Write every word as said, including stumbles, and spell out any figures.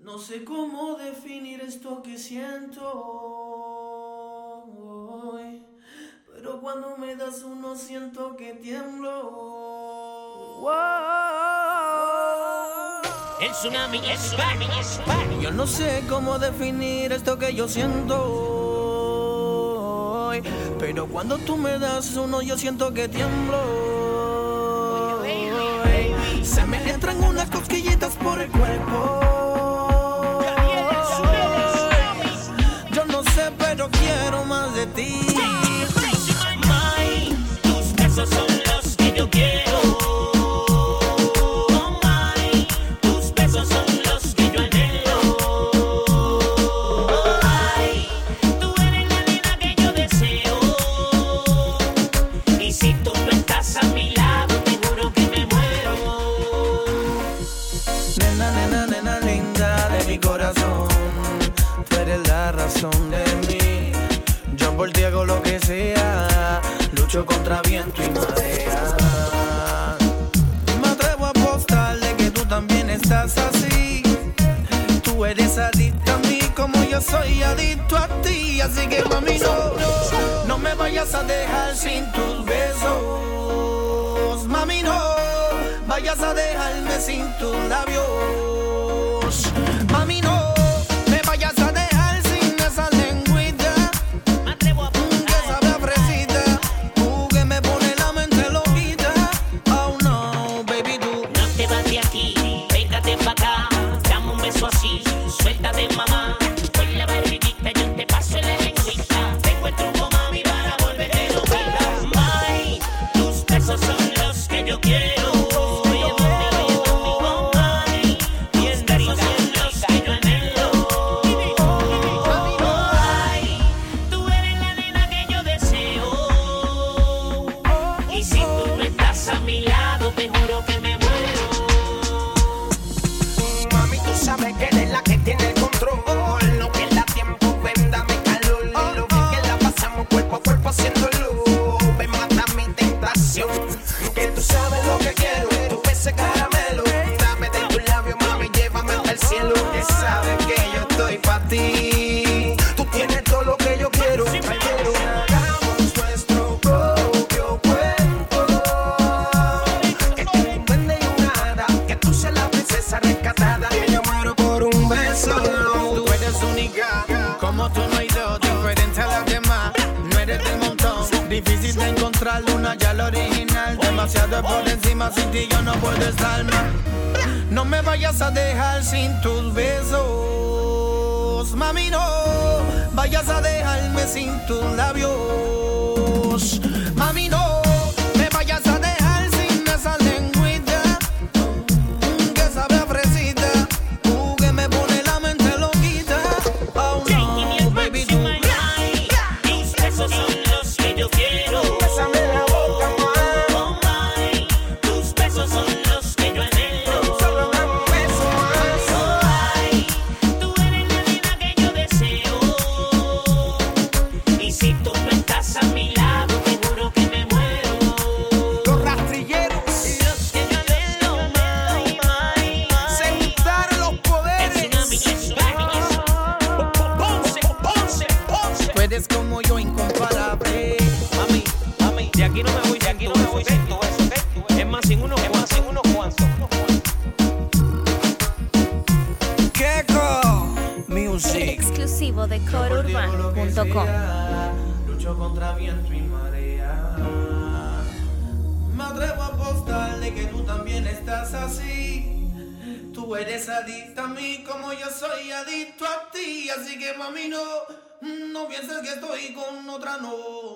No sé cómo definir esto que siento hoy, pero cuando me das uno siento que tiemblo. Wow. El tsunami es back, es back. Yo no sé cómo definir esto que yo siento hoy, pero cuando tú me das uno yo siento que tiemblo. Se me entran unas cosquillitas por el cuerpo. Yo no sé, pero quiero más de ti. May, tus besos son los que yo quiero. Oh, May, tus besos son los que yo anhelo. Oh, ay, tú eres la nena que yo deseo. Y si tú no estás a mi lado, te juro que me muero. Nena, nena, nena linda de mi corazón, tú eres la razón de mí. Yo por ti hago lo que sea, lucho contra viento y marea. Me atrevo a apostarle que tú también estás así. Tú eres adicta a mí como yo soy adicto a ti. Así que mami no, no me vayas a dejar sin tus besos. Mami no vayas a dejarme sin tus labios. Mami no me vayas a dejar sin esa lengüita Me atrevo a que sabe a fresita, tú que me pone la mente loquita. Oh no, baby, tú no te vas de aquí, pégate pa' acá, dame un beso así, suéltate mamá, con la barriguita yo te paso en la lengüita, tengo el truco mami para volverte loquita. May, tus besos son los que yo quiero. Oye mami, oye mami, oh May, tus besos son los que yo anhelo. Oh ay, tú eres la nena que yo deseo. Y si tú no estás a mi lado, te juro que me muero. Mami, tú sabes que eres la que tiene el control. No pierdas tiempo, ven, dame calor. Lo bien que la pasamos cuerpo a cuerpo haciéndolo. Ven, mata mi tentación. Que tú sabes lo que quiero. Tu ese caramelo. Dame de tu labio, mami, llévame hasta el cielo. Que sabes que yo estoy pa' ti. Tú tienes todo lo que yo quiero. Quiero. Hagamos nuestro propio cuento. Que tú un duende y un hada, que tú seas la princesa rescatada. Que yo muero por un beso. Tú eres única, como tú no hay dos, diferente a las demás. No eres del montón, difícil de encontrar una ya la original. Demasiado por encima, sin ti yo no puedo estar más. No me vayas a dejar sin tus besos, mami no vayas a dejarme sin tus labios. Mami no me vayas a dejar sin esa lengüita que sabe a fresita, tú que me pone la mente loquita. Oh no, baby, tú May, tus besos son los que yo quiero. Bésame la boca, ma. Oh May, tus besos son los que yo anhelo. Solo dame un beso más. Oh ay, tú eres la nena que yo deseo. Y si tú no estás a mi lado, te juro que me muero. Los rastrilleros Los que yo anhelo, May, May, se juntaron los el poderes. tsunami es back, es Ponce, Ponce, Ponce. Tú eres como yo, incomparable. Mami, mami, De aquí no me voy, de aquí no me voy sin tu beso. Es más, sin unos cuantos, sin unos cuantos. Keko Music. Exclusivo de core urbano punto com. Lucho contra viento y marea. Me atrevo a apostarle que tú también estás así. Tú eres adicta a mí como yo soy adicto a ti. Así que mami no, no pienses que estoy con otra no.